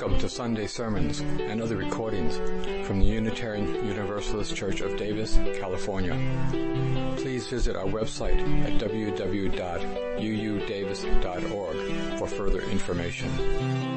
Welcome to Sunday sermons and other recordings from the Unitarian Universalist Church of Davis, California. Please visit our website at www.uudavis.org for further information.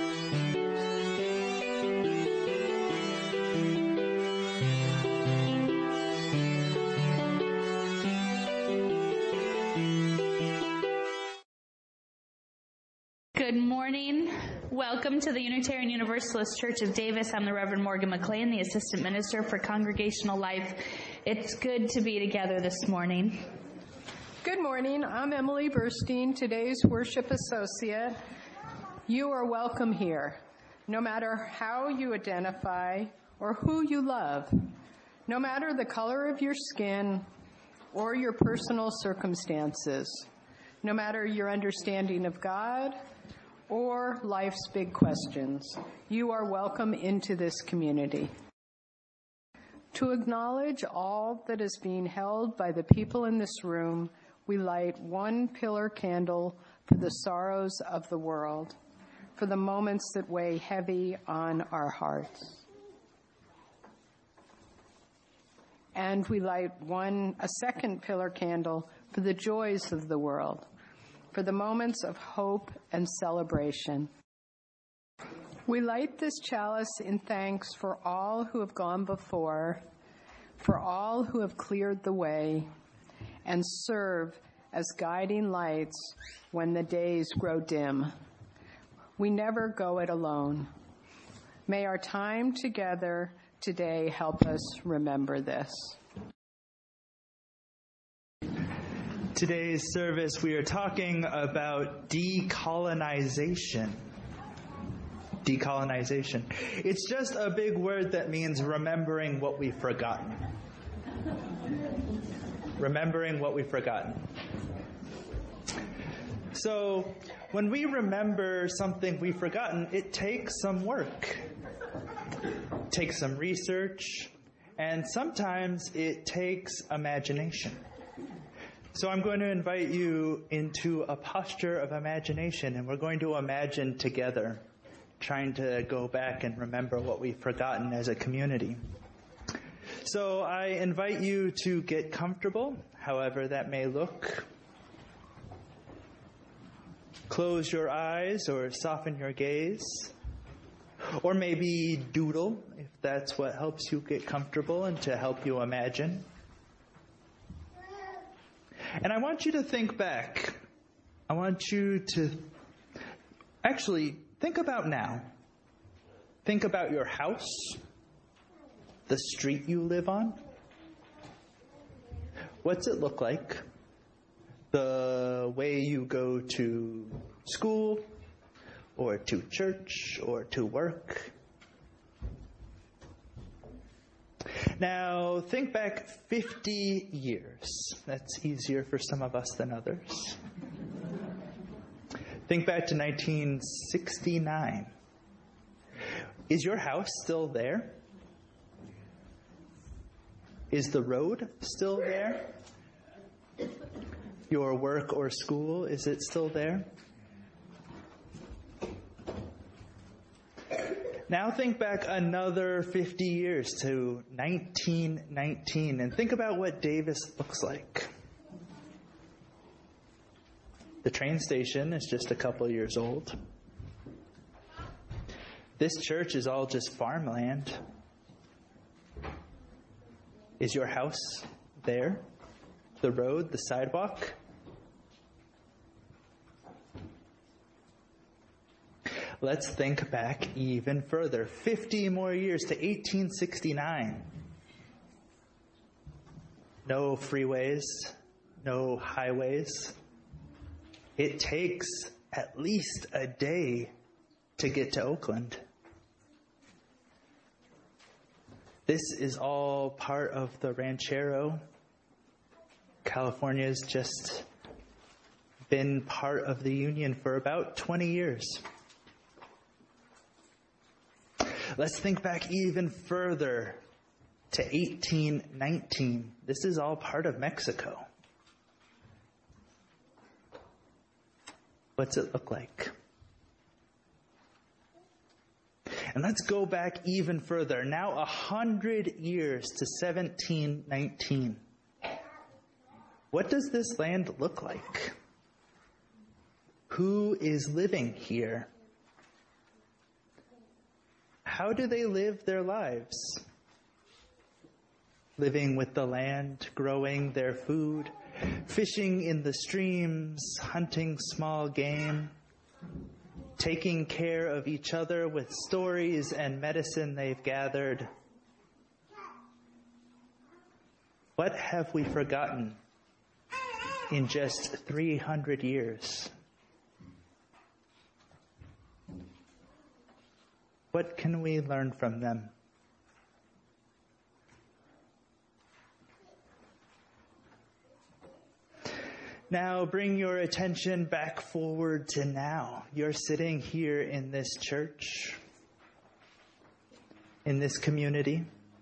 Good morning. Welcome to the Unitarian Universalist Church of Davis. I'm the Reverend Morgan McLean, the Assistant Minister for Congregational Life. It's good to be together this morning. Good morning. I'm Emily Burstein, today's Worship Associate. You are welcome here, no matter how you identify or who you love, no matter the color of your skin or your personal circumstances, no matter your understanding of God or life's big questions. You are welcome into this community. To acknowledge all that is being held by the people in this room, we light one pillar candle for the sorrows of the world, for the moments that weigh heavy on our hearts. And we light a second pillar candle for the joys of the world, for the moments of hope and celebration. We light this chalice in thanks for all who have gone before, for all who have cleared the way, and serve as guiding lights when the days grow dim. We never go it alone. May our time together today help us remember this. Today's service, we are talking about decolonization. Decolonization. It's just a big word that means remembering what we've forgotten. Remembering what we've forgotten. So, when we remember something we've forgotten, it takes some work. It takes some research, and sometimes it takes imagination. So I'm going to invite you into a posture of imagination, and we're going to imagine together, trying to go back and remember what we've forgotten as a community. So I invite you to get comfortable, however that may look. Close your eyes or soften your gaze, or maybe doodle if that's what helps you get comfortable and to help you imagine. And I want you to think back. I want you to actually think about now. Think about your house, the street you live on. What's it look like? The way you go to school, or to church, or to work. Now, think back 50 years. That's easier for some of us than others. Think back to 1969. Is your house still there? Is the road still there? Your work or school, is it still there? Now think back another 50 years to 1919 and think about what Davis looks like. The train station is just a couple years old. This church is all just farmland. Is your house there? The road, the sidewalk? Let's think back even further, 50 more years to 1869. No freeways, no highways. It takes at least a day to get to Oakland. This is all part of the Ranchero. California's just been part of the Union for about 20 years. Let's think back even further to 1819. This is all part of Mexico. What's it look like? And let's go back even further, now 100 years to 1719. What does this land look like? Who is living here? How do they live their lives? Living with the land, growing their food, fishing in the streams, hunting small game, taking care of each other with stories and medicine they've gathered. What have we forgotten in just 300 years? What can we learn from them? Now bring your attention back forward to now. You're sitting here in this church, in this community.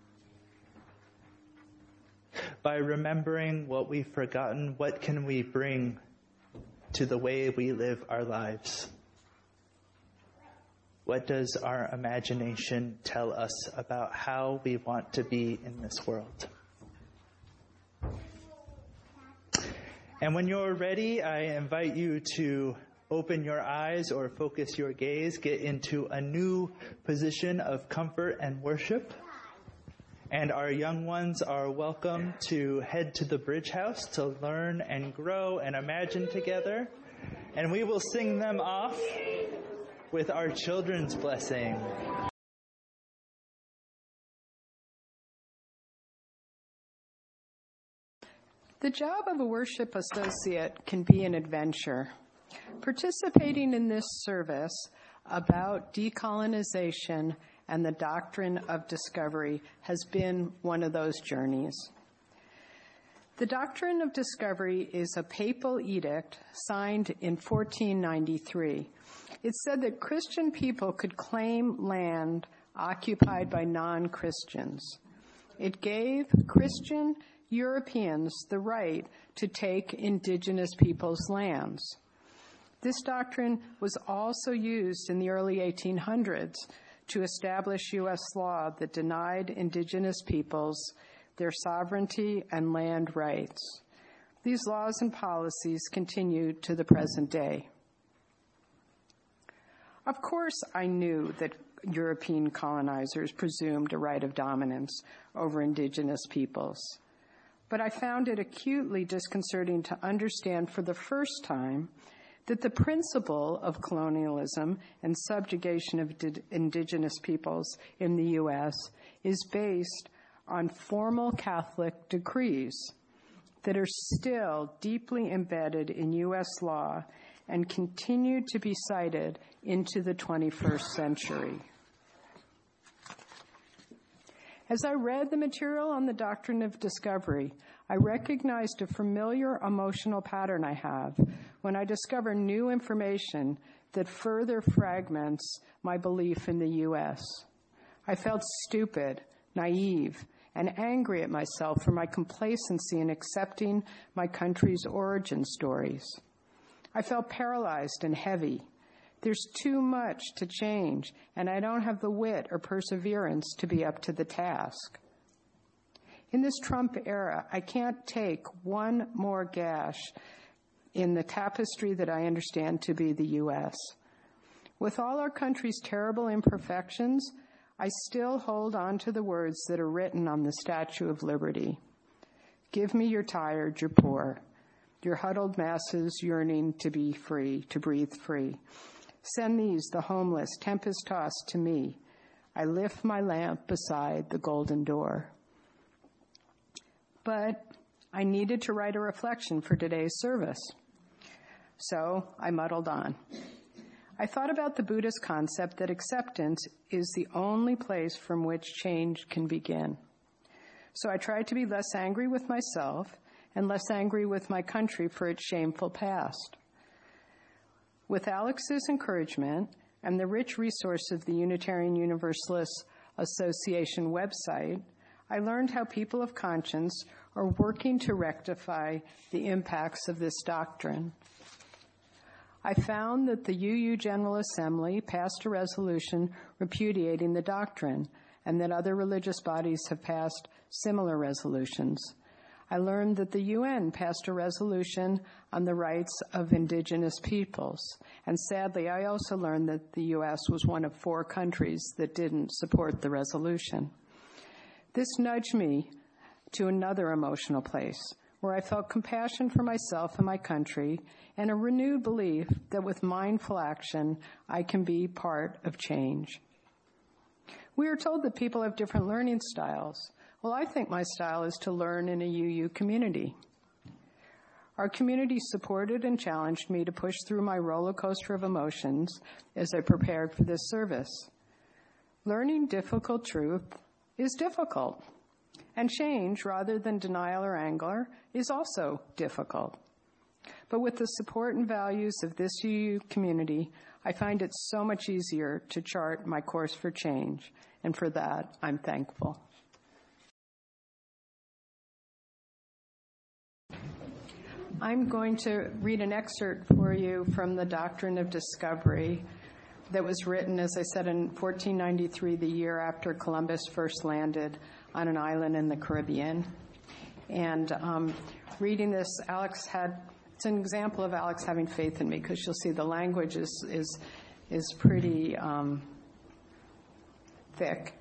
By remembering what we've forgotten, what can we bring to the way we live our lives? What does our imagination tell us about how we want to be in this world? And when you're ready, I invite you to open your eyes or focus your gaze, get into a new position of comfort and worship. And our young ones are welcome to head to the Bridge House to learn and grow and imagine together. And we will sing them off with our children's blessing. The job of a worship associate can be an adventure. Participating in this service about decolonization and the doctrine of discovery has been one of those journeys. The doctrine of discovery is a papal edict signed in 1493. It said that Christian people could claim land occupied by non-Christians. It gave Christian Europeans the right to take indigenous peoples' lands. This doctrine was also used in the early 1800s to establish U.S. law that denied indigenous peoples their sovereignty and land rights. These laws and policies continue to the present day. Of course, I knew that European colonizers presumed a right of dominance over indigenous peoples. But I found it acutely disconcerting to understand for the first time that the principle of colonialism and subjugation of indigenous peoples in the U.S. is based on formal Catholic decrees that are still deeply embedded in U.S. law and continue to be cited into the 21st century. As I read the material on the doctrine of discovery, I recognized a familiar emotional pattern I have when I discover new information that further fragments my belief in the U.S. I felt stupid, naive, and angry at myself for my complacency in accepting my country's origin stories. I felt paralyzed and heavy. There's too much to change, and I don't have the wit or perseverance to be up to the task. In this Trump era, I can't take one more gash in the tapestry that I understand to be the U.S. With all our country's terrible imperfections, I still hold on to the words that are written on the Statue of Liberty. Give me your tired, your poor, your huddled masses yearning to be free, to breathe free. Send these, the homeless, tempest-tossed, to me. I lift my lamp beside the golden door. But I needed to write a reflection for today's service. So I muddled on. I thought about the Buddhist concept that acceptance is the only place from which change can begin. So I tried to be less angry with myself and less angry with my country for its shameful past. With Alex's encouragement and the rich resource of the Unitarian Universalist Association website, I learned how people of conscience are working to rectify the impacts of this doctrine. I found that the UU General Assembly passed a resolution repudiating the doctrine, and that other religious bodies have passed similar resolutions. I learned that the UN passed a resolution on the rights of indigenous peoples. And sadly, I also learned that the U.S. was one of 4 countries that didn't support the resolution. This nudged me to another emotional place, where I felt compassion for myself and my country, and a renewed belief that with mindful action, I can be part of change. We are told that people have different learning styles. Well, I think my style is to learn in a UU community. Our community supported and challenged me to push through my roller coaster of emotions as I prepared for this service. Learning difficult truth is difficult, and change, rather than denial or anger, is also difficult. But with the support and values of this UU community, I find it so much easier to chart my course for change, and for that, I'm thankful. I'm going to read an excerpt for you from the Doctrine of Discovery that was written, as I said, in 1493, the year after Columbus first landed on an island in the Caribbean. And reading this, it's an example of Alex having faith in me, because you'll see the language is pretty thick.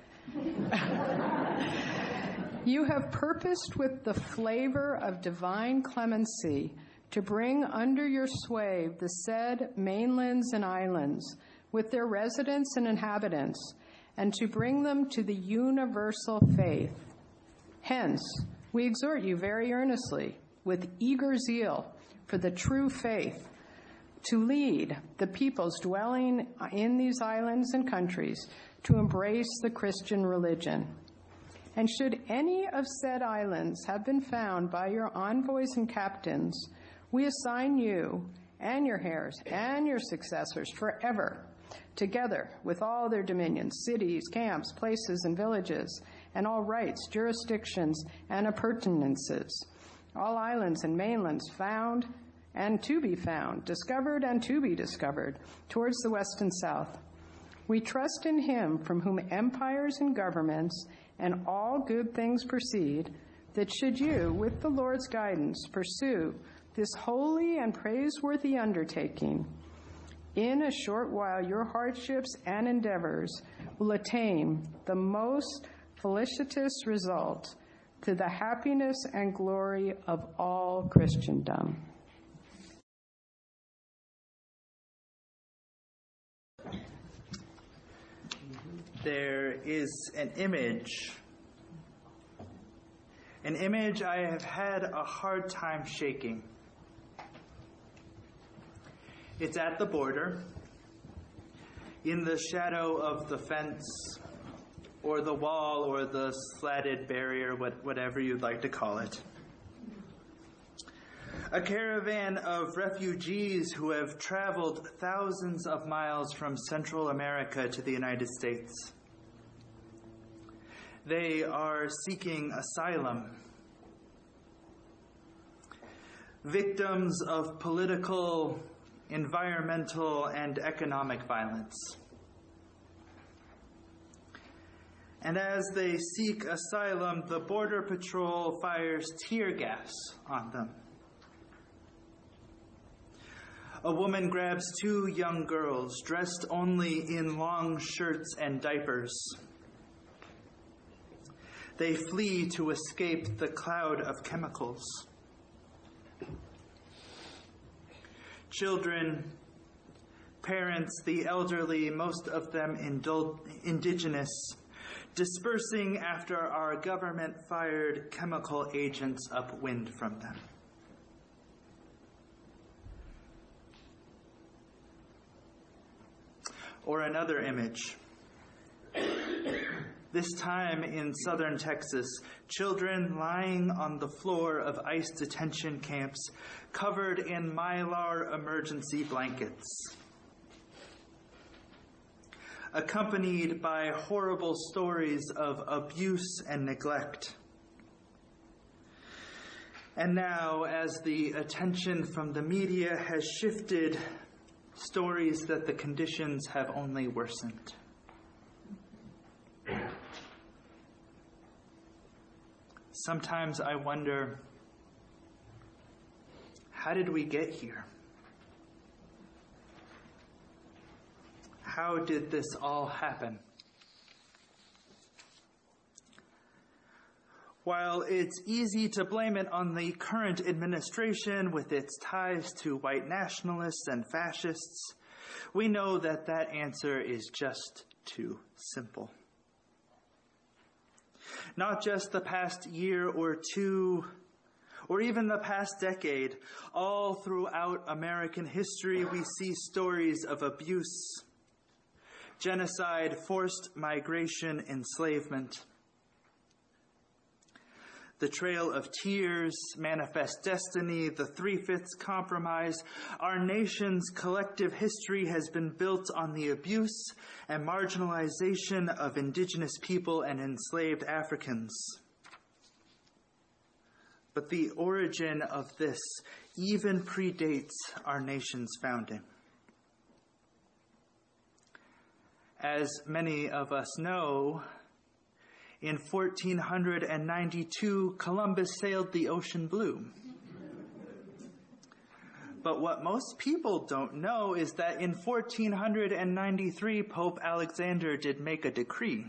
You have purposed with the flavor of divine clemency to bring under your sway the said mainlands and islands with their residents and inhabitants, and to bring them to the universal faith. Hence, we exhort you very earnestly, with eager zeal for the true faith, to lead the peoples dwelling in these islands and countries to embrace the Christian religion. And should any of said islands have been found by your envoys and captains, we assign you and your heirs and your successors forever, together with all their dominions, cities, camps, places, and villages, and all rights, jurisdictions, and appurtenances, all islands and mainlands found and to be found, discovered and to be discovered, towards the west and south. We trust in him from whom empires and governments and all good things proceed, that should you, with the Lord's guidance, pursue this holy and praiseworthy undertaking, in a short while your hardships and endeavors will attain the most felicitous result to the happiness and glory of all Christendom. There is an image I have had a hard time shaking. It's at the border, in the shadow of the fence, or the wall, or the slatted barrier, whatever you'd like to call it. A caravan of refugees who have traveled thousands of miles from Central America to the United States. They are seeking asylum. Victims of political, environmental, and economic violence. And as they seek asylum, the Border Patrol fires tear gas on them. A woman grabs 2 young girls dressed only in long shirts and diapers. They flee to escape the cloud of chemicals. Children, parents, the elderly, most of them indigenous, dispersing after our government fired chemical agents upwind from them. Or another image. This time in southern Texas, children lying on the floor of ICE detention camps, covered in Mylar emergency blankets, accompanied by horrible stories of abuse and neglect. And now, as the attention from the media has shifted stories that the conditions have only worsened. Sometimes I wonder, how did we get here? How did this all happen? While it's easy to blame it on the current administration with its ties to white nationalists and fascists, we know that that answer is just too simple. Not just the past year or two, or even the past decade, all throughout American history we see stories of abuse, genocide, forced migration, enslavement. The Trail of Tears, Manifest Destiny, the Three-Fifths Compromise, our nation's collective history has been built on the abuse and marginalization of indigenous people and enslaved Africans. But the origin of this even predates our nation's founding. As many of us know, in 1492, Columbus sailed the ocean blue. But what most people don't know is that in 1493, Pope Alexander did make a decree.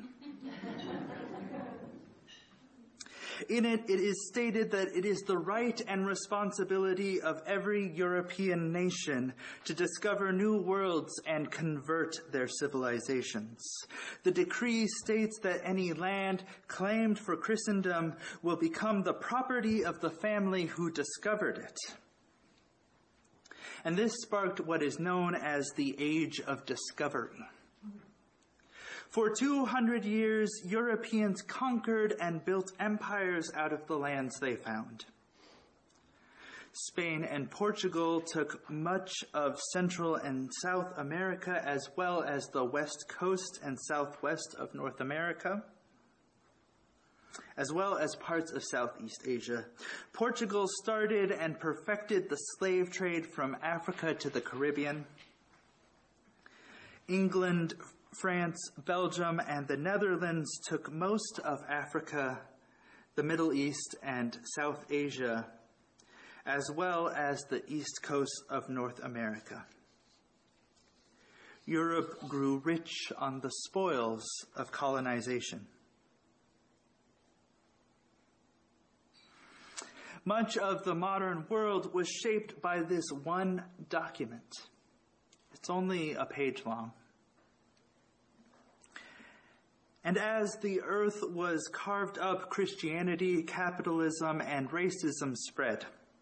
In it, it is stated that it is the right and responsibility of every European nation to discover new worlds and convert their civilizations. The decree states that any land claimed for Christendom will become the property of the family who discovered it. And this sparked what is known as the Age of Discovery. For 200 years, Europeans conquered and built empires out of the lands they found. Spain and Portugal took much of Central and South America, as well as the west coast and southwest of North America, as well as parts of Southeast Asia. Portugal started and perfected the slave trade from Africa to the Caribbean. England, France, Belgium, and the Netherlands took most of Africa, the Middle East, and South Asia, as well as the east coast of North America. Europe grew rich on the spoils of colonization. Much of the modern world was shaped by this one document. It's only a page long. And as the earth was carved up, Christianity, capitalism, and racism spread.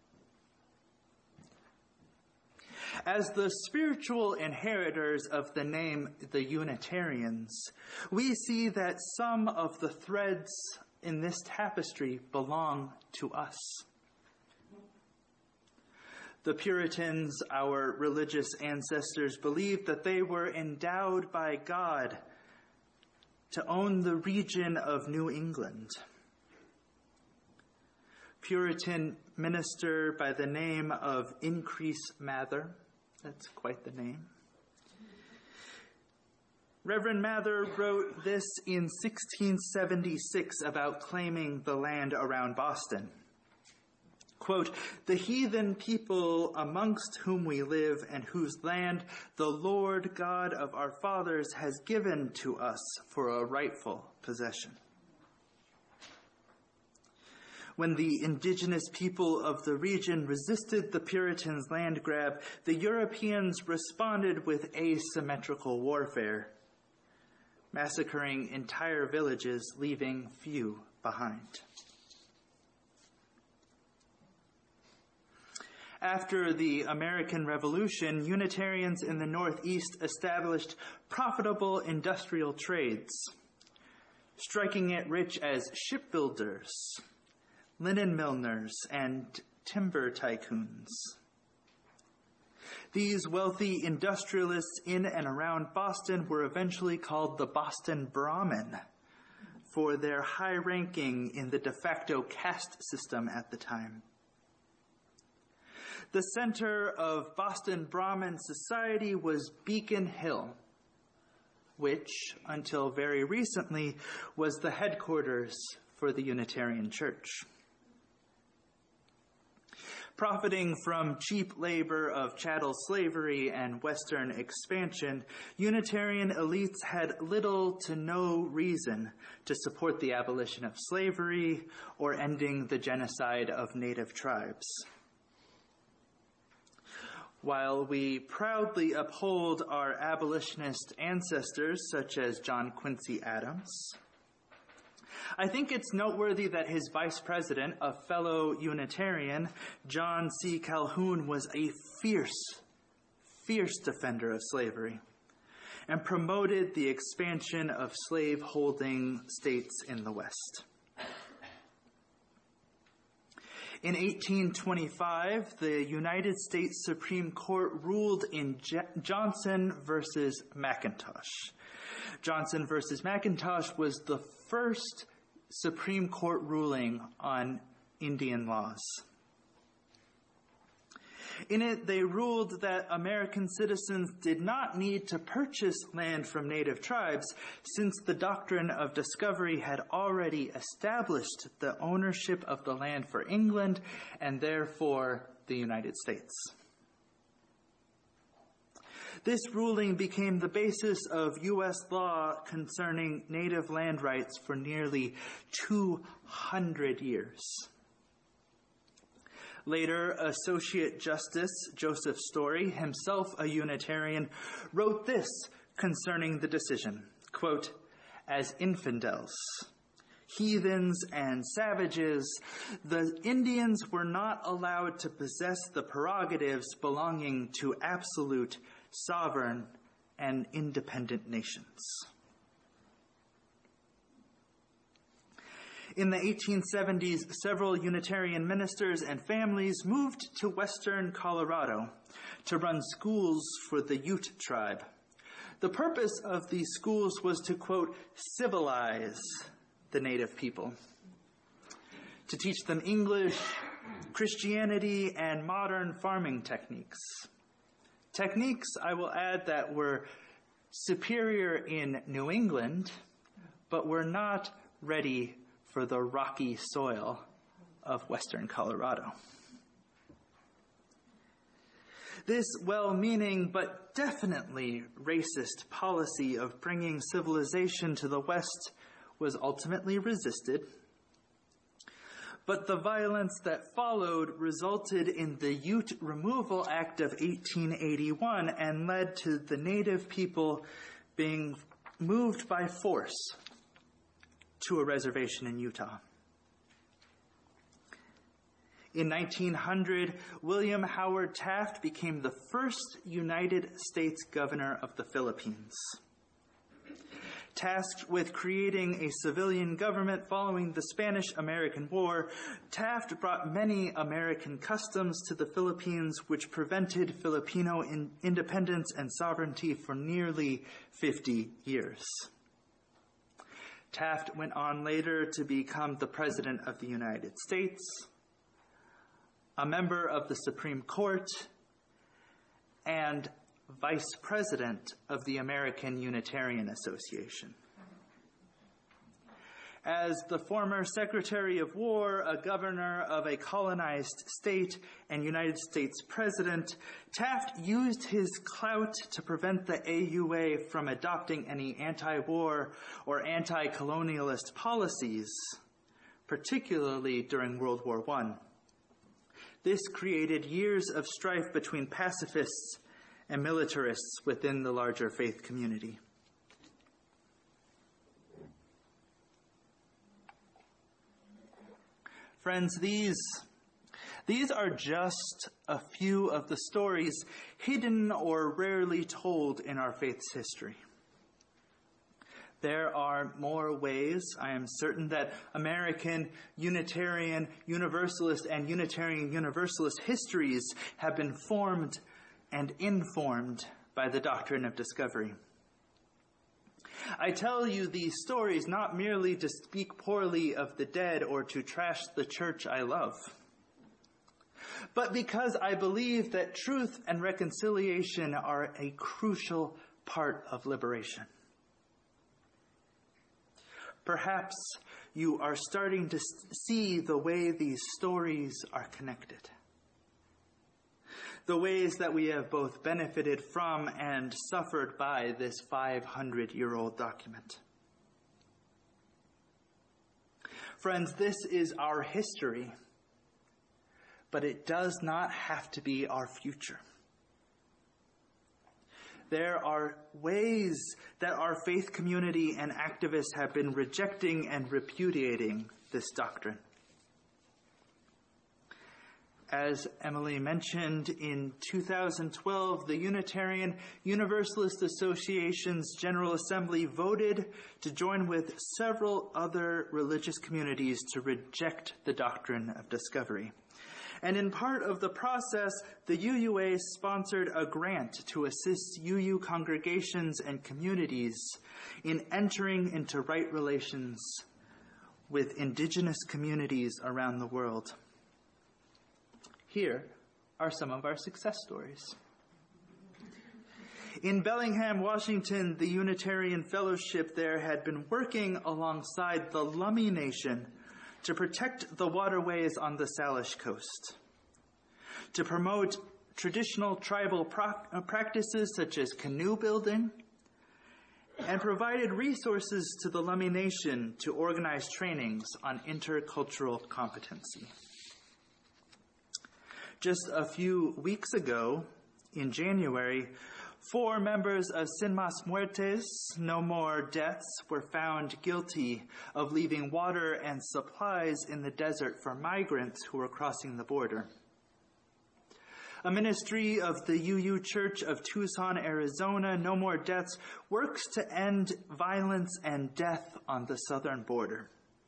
As the spiritual inheritors of the name the Unitarians, we see that some of the threads in this tapestry belong to us. The Puritans, our religious ancestors, believed that they were endowed by God to own the region of New England. Puritan minister by the name of Increase Mather, that's quite the name. Reverend Mather wrote this in 1676 about claiming the land around Boston. Quote, "The heathen people amongst whom we live and whose land the Lord God of our fathers has given to us for a rightful possession." When the indigenous people of the region resisted the Puritans' land grab, the Europeans responded with asymmetrical warfare, massacring entire villages, leaving few behind. After the American Revolution, Unitarians in the Northeast established profitable industrial trades, striking it rich as shipbuilders, linen milliners, and timber tycoons. These wealthy industrialists in and around Boston were eventually called the Boston Brahmin for their high ranking in the de facto caste system at the time. The center of Boston Brahmin society was Beacon Hill, which, until very recently, was the headquarters for the Unitarian Church. Profiting from cheap labor of chattel slavery and Western expansion, Unitarian elites had little to no reason to support the abolition of slavery or ending the genocide of native tribes. While we proudly uphold our abolitionist ancestors, such as John Quincy Adams, I think it's noteworthy that his vice president, a fellow Unitarian, John C. Calhoun, was a fierce defender of slavery and promoted the expansion of slave-holding states in the West. In 1825, the United States Supreme Court ruled in Johnson versus McIntosh. Johnson versus McIntosh was the first Supreme Court ruling on Indian laws. In it, they ruled that American citizens did not need to purchase land from native tribes, since the doctrine of discovery had already established the ownership of the land for England and therefore the United States. This ruling became the basis of U.S. law concerning native land rights for nearly 200 years. Later, Associate Justice Joseph Story, himself a Unitarian, wrote this concerning the decision, quote, "As infidels, heathens, and savages, the Indians were not allowed to possess the prerogatives belonging to absolute, sovereign, and independent nations." In the 1870s, several Unitarian ministers and families moved to western Colorado to run schools for the Ute tribe. The purpose of these schools was to, quote, "civilize the native people," to teach them English, Christianity, and modern farming techniques. Techniques, I will add, that were superior in New England, but were not ready for the rocky soil of western Colorado. This well-meaning but definitely racist policy of bringing civilization to the West was ultimately resisted, but the violence that followed resulted in the Ute Removal Act of 1881 and led to the native people being moved by force to a reservation in Utah. In 1900, William Howard Taft became the first United States governor of the Philippines. Tasked with creating a civilian government following the Spanish-American War, Taft brought many American customs to the Philippines, which prevented Filipino independence and sovereignty for nearly 50 years. Taft went on later to become the President of the United States, a member of the Supreme Court, and Vice President of the American Unitarian Association. As the former Secretary of War, a governor of a colonized state, and United States President, Taft used his clout to prevent the AUA from adopting any anti-war or anti-colonialist policies, particularly during World War I. This created years of strife between pacifists and militarists within the larger faith community. Friends, these are just a few of the stories hidden or rarely told in our faith's history. There are more ways, I am certain, that American Unitarian Universalist and Unitarian Universalist histories have been formed and informed by the doctrine of discovery. I tell you these stories not merely to speak poorly of the dead or to trash the church I love. but because I believe that truth and reconciliation are a crucial part of liberation. Perhaps you are starting to see the way these stories are connected. The ways that we have both benefited from and suffered by this 500-year-old document. Friends, this is our history, but it does not have to be our future. There are ways that our faith community and activists have been rejecting and repudiating this doctrine. As Emily mentioned, in 2012, the Unitarian Universalist Association's General Assembly voted to join with several other religious communities to reject the doctrine of discovery. And in part of the process, the UUA sponsored a grant to assist UU congregations and communities in entering into right relations with indigenous communities around the world. Here are some of our success stories. In Bellingham, Washington, the Unitarian Fellowship there had been working alongside the Lummi Nation to protect the waterways on the Salish coast, to promote traditional tribal practices such as canoe building, and provided resources to the Lummi Nation to organize trainings on intercultural competency. Just a few weeks ago, in January, 4 members of Sin Mas Muertes, No More Deaths, were found guilty of leaving water and supplies in the desert for migrants who were crossing the border. A ministry of the UU Church of Tucson, Arizona, No More Deaths, works to end violence and death on the southern border.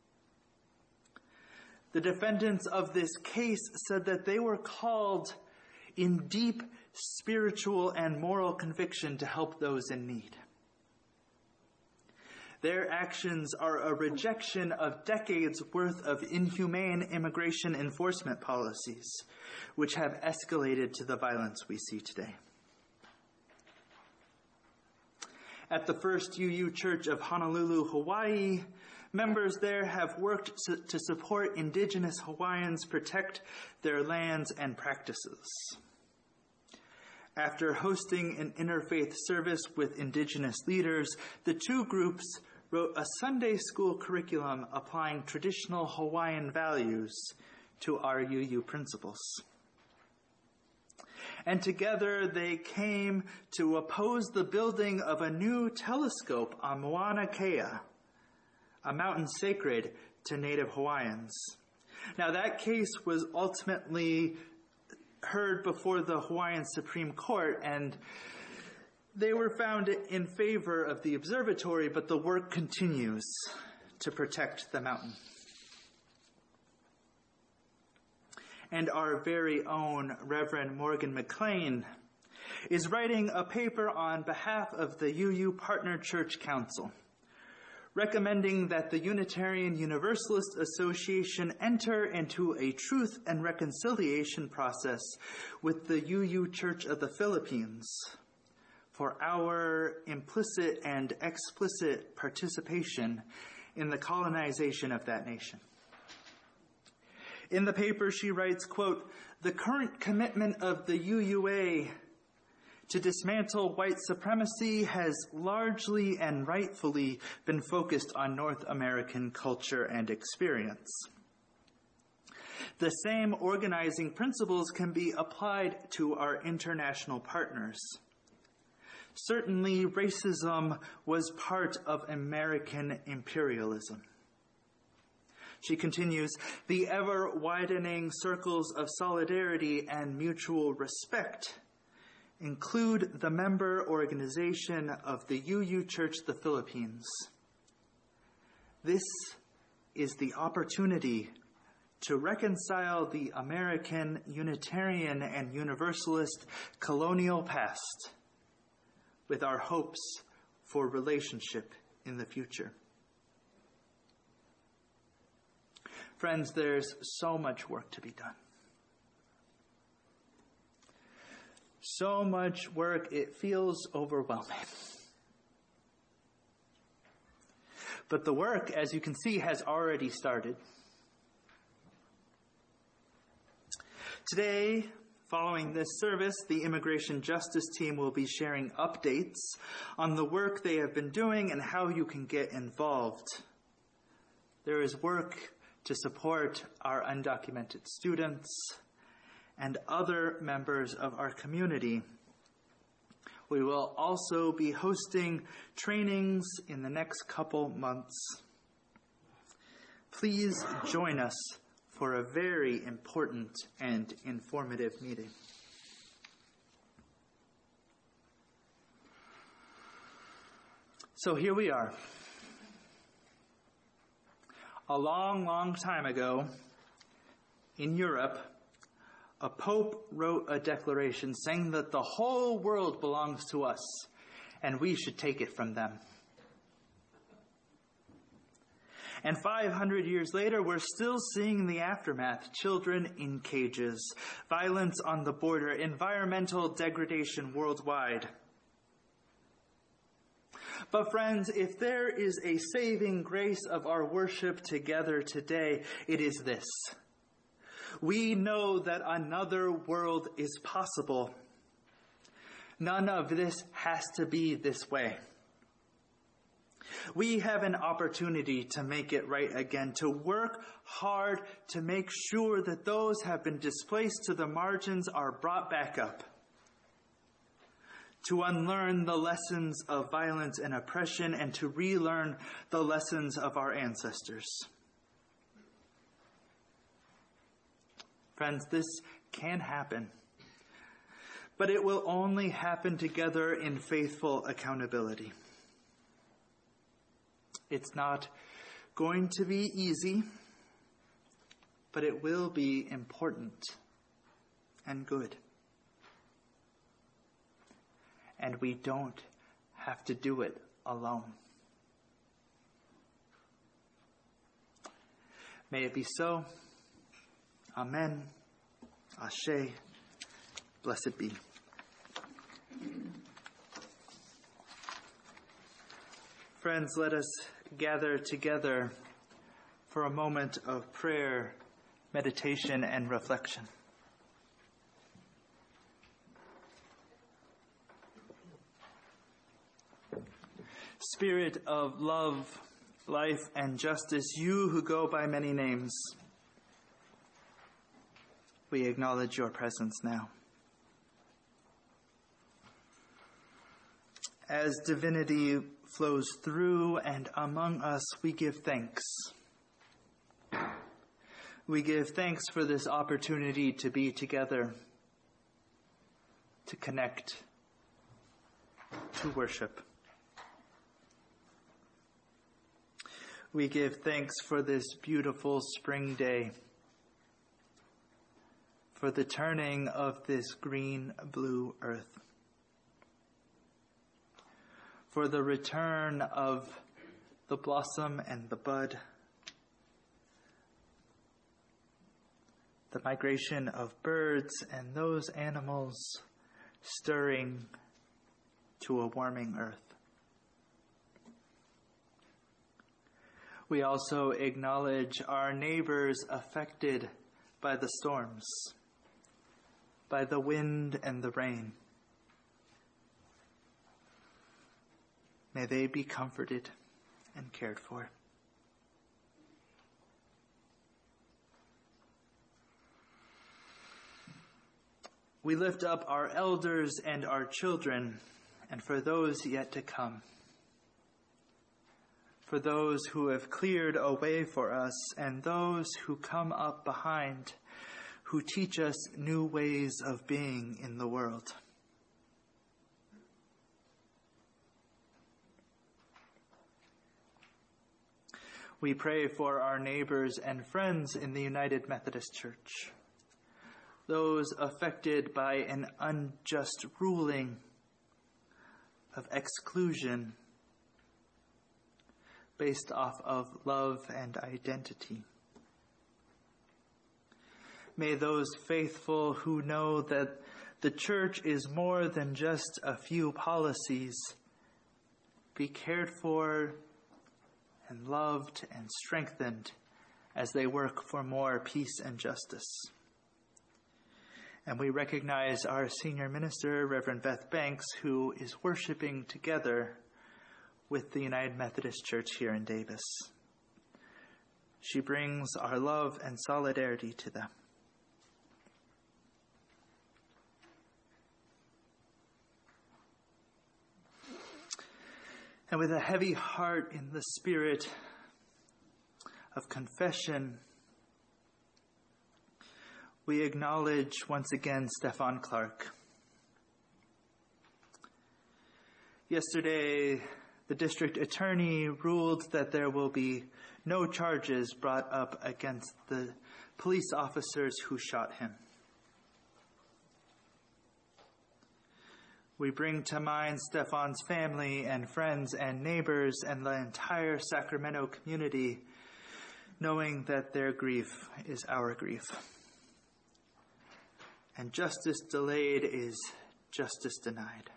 The defendants of this case said that they were called in deep spiritual and moral conviction to help those in need. Their actions are a rejection of decades' worth of inhumane immigration enforcement policies, which have escalated to the violence we see today. At the First UU Church of Honolulu, Hawaii, members there have worked to support indigenous Hawaiians protect their lands and practices. After hosting an interfaith service with indigenous leaders, the 2 groups wrote a Sunday school curriculum applying traditional Hawaiian values to our UU principles. And together they came to oppose the building of a new telescope on Mauna Kea, a mountain sacred to Native Hawaiians. Now, that case was ultimately heard before the Hawaiian Supreme Court, and they were found in favor of the observatory, but the work continues to protect the mountain. And our very own Reverend Morgan McLean is writing a paper on behalf of the UU Partner Church Council, recommending that the Unitarian Universalist Association enter into a truth and reconciliation process with the UU Church of the Philippines for our implicit and explicit participation in the colonization of that nation. In the paper, she writes, quote, "The current commitment of the UUA to dismantle white supremacy has largely and rightfully been focused on North American culture and experience. The same organizing principles can be applied to our international partners. Certainly, racism was part of American imperialism." She continues, "The ever-widening circles of solidarity and mutual respect include the member organization of the UU Church of the Philippines. This is the opportunity to reconcile the American Unitarian and Universalist colonial past with our hopes for relationship in the future." Friends, there's so much work to be done. So much work, it feels overwhelming. But the work, as you can see, has already started. Today, following this service, the Immigration Justice Team will be sharing updates on the work they have been doing and how you can get involved. There is work to support our undocumented students and other members of our community. We will also be hosting trainings in the next couple months. Please join us for a very important and informative meeting. So here we are. A long, long time ago, in Europe, a pope wrote a declaration saying that the whole world belongs to us and we should take it from them. And 500 years later, we're still seeing the aftermath. Children in cages, violence on the border, environmental degradation worldwide. But friends, if there is a saving grace of our worship together today, it is this. We know that another world is possible. None of this has to be this way. We have an opportunity to make it right again, to work hard to make sure that those who have been displaced to the margins are brought back up, to unlearn the lessons of violence and oppression and to relearn the lessons of our ancestors. Friends, this can happen, but it will only happen together in faithful accountability. It's not going to be easy, but it will be important and good. And we don't have to do it alone. May it be so. Amen. Ashe. Blessed be. Friends, let us gather together for a moment of prayer, meditation, and reflection. Spirit of love, life, and justice, you who go by many names, we acknowledge your presence now. As divinity flows through and among us, we give thanks. We give thanks for this opportunity to be together, to connect, to worship. We give thanks for this beautiful spring day, for the turning of this green-blue earth, for the return of the blossom and the bud, the migration of birds and those animals stirring to a warming earth. We also acknowledge our neighbors affected by the storms, by the wind and the rain. May they be comforted and cared for. We lift up our elders and our children, and for those yet to come, for those who have cleared a way for us and those who come up behind, who teach us new ways of being in the world. We pray for our neighbors and friends in the United Methodist Church, those affected by an unjust ruling of exclusion based off of love and identity. May those faithful who know that The church is more than just a few policies. Be cared for and loved and strengthened as they work for more peace and justice. And we recognize our senior minister, Reverend Beth Banks, who is worshiping together with the United Methodist Church here in Davis. She brings our love and solidarity to them. And with a heavy heart in the spirit of confession, we acknowledge once again Stefan Clark. Yesterday, the district attorney ruled that there will be no charges brought up against the police officers who shot him. We bring to mind Stefan's family and friends and neighbors and the entire Sacramento community, knowing that their grief is our grief. And justice delayed is justice denied.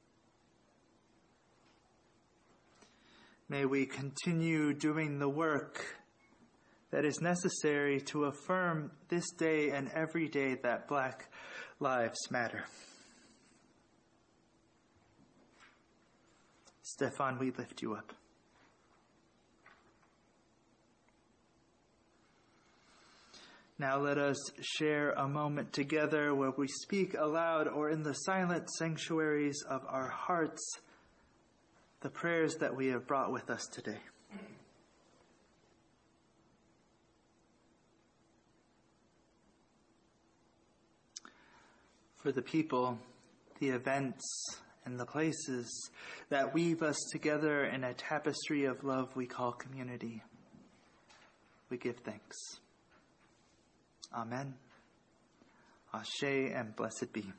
May we continue doing the work that is necessary to affirm this day and every day that Black lives matter. Stefan, we lift you up. Now let us share a moment together where we speak aloud or in the silent sanctuaries of our hearts the prayers that we have brought with us today. For the people, the events, and the places that weave us together in a tapestry of love we call community, we give thanks. Amen. Ashe, and blessed be.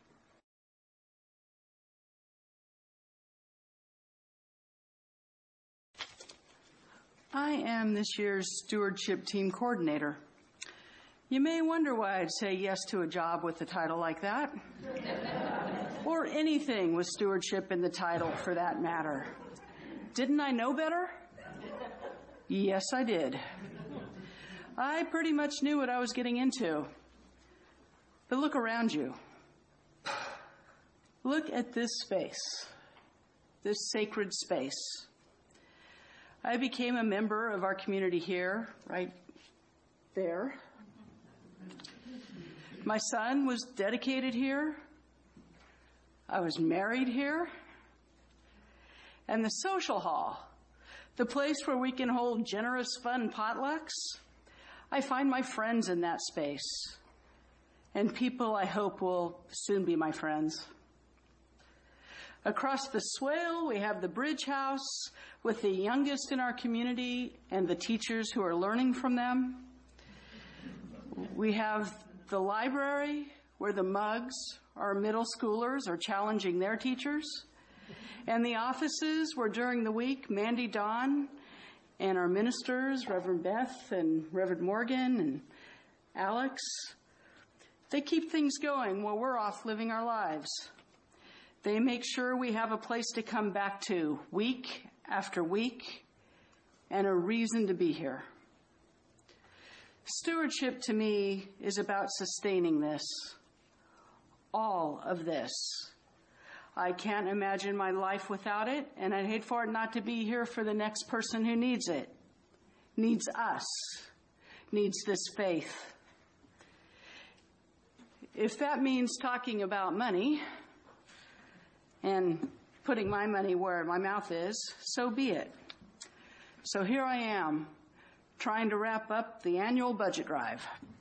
I am this year's stewardship team coordinator. You may wonder why I'd say yes to a job with a title like that. Or anything with stewardship in the title, for that matter. Didn't I know better? Yes, I did. I pretty much knew what I was getting into. But look around you. Look at this space, this sacred space. I became a member of our community here, right there. My son was dedicated here. I was married here. And the social hall, the place where we can hold generous, fun potlucks, I find my friends in that space. And people I hope will soon be my friends. Across the swale, we have the Bridge House with the youngest in our community and the teachers who are learning from them. We have the library where the Mugs, our middle schoolers, are challenging their teachers. And the offices where during the week, Mandy Dawn and our ministers, Reverend Beth and Reverend Morgan and Alex, they keep things going while we're off living our lives. They make sure we have a place to come back to week after week and a reason to be here. Stewardship to me is about sustaining this, all of this. I can't imagine my life without it, and I'd hate for it not to be here for the next person who needs it, needs us, needs this faith. If that means talking about money and putting my money where my mouth is, so be it. So here I am, trying to wrap up the annual budget drive.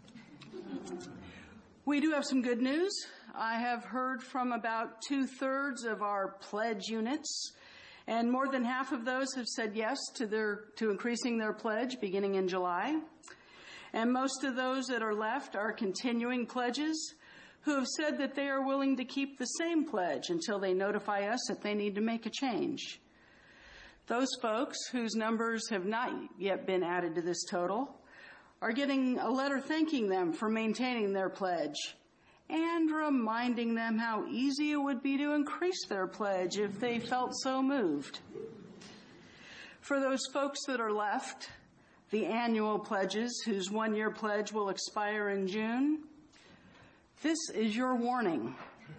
We do have some good news. I have heard from about 2/3 of our pledge units, and more than half of those have said yes to increasing their pledge beginning in July. And most of those that are left are continuing pledges who have said that they are willing to keep the same pledge until they notify us that they need to make a change. Those folks whose numbers have not yet been added to this total are getting a letter thanking them for maintaining their pledge and reminding them how easy it would be to increase their pledge if they felt so moved. For those folks that are left, the annual pledges whose one-year pledge will expire in June, this is your warning.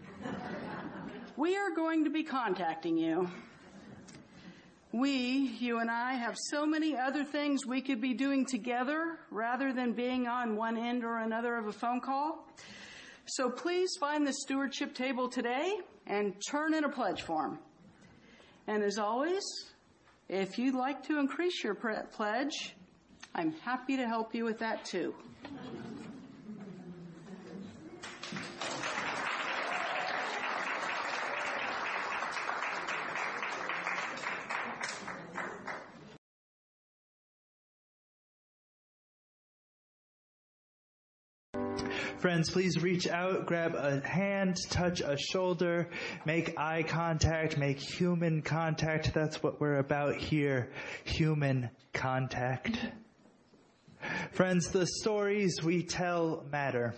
We are going to be contacting you. You and I, have so many other things we could be doing together rather than being on one end or another of a phone call. So please find the stewardship table today and turn in a pledge form. And as always, if you'd like to increase your pledge, I'm happy to help you with that too. Friends, please reach out, grab a hand, touch a shoulder, make eye contact, make human contact. That's what we're about here, human contact. Friends, the stories we tell matter.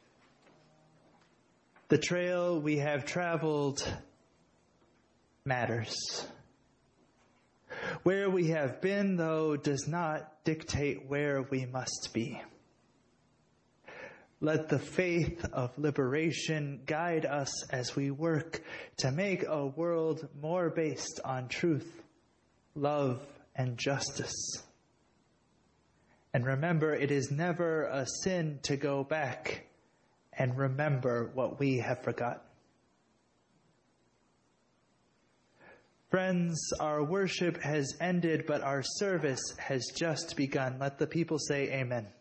The trail we have traveled matters. Where we have been, though, does not dictate where we must be. Let the faith of liberation guide us as we work to make a world more based on truth, love, and justice. And remember, it is never a sin to go back and remember what we have forgotten. Friends, our worship has ended, but our service has just begun. Let the people say amen.